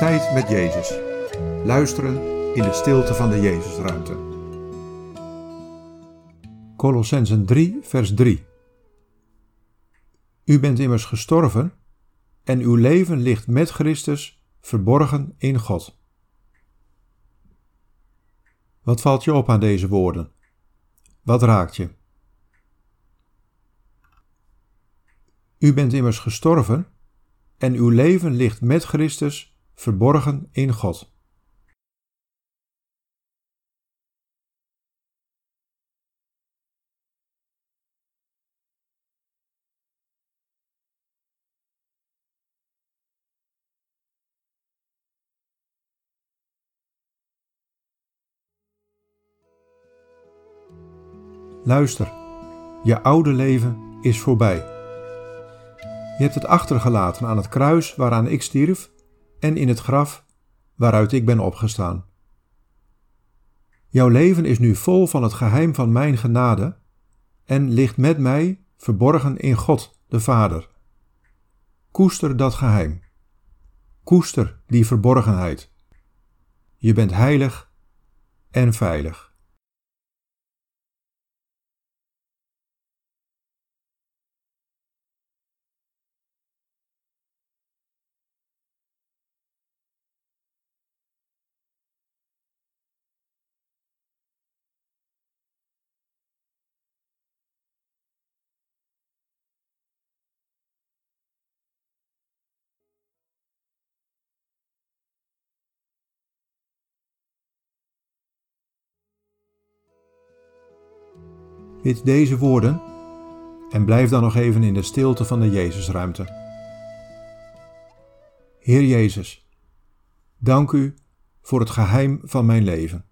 Tijd met Jezus. Luisteren in de stilte van de Jezusruimte. Kolossenzen 3, vers 3. U bent immers gestorven en uw leven ligt met Christus verborgen in God. Wat valt je op aan deze woorden? Wat raakt je? U bent immers gestorven en uw leven ligt met Christus verborgen in God. Luister, je oude leven is voorbij. Je hebt het achtergelaten aan het kruis waaraan ik stierf en in het graf waaruit ik ben opgestaan. Jouw leven is nu vol van het geheim van mijn genade en ligt met mij verborgen in God, de Vader. Koester dat geheim. Koester die verborgenheid. Je bent heilig en veilig. Bid deze woorden en blijf dan nog even in de stilte van de Jezusruimte. Heer Jezus, dank u voor het geheim van mijn leven.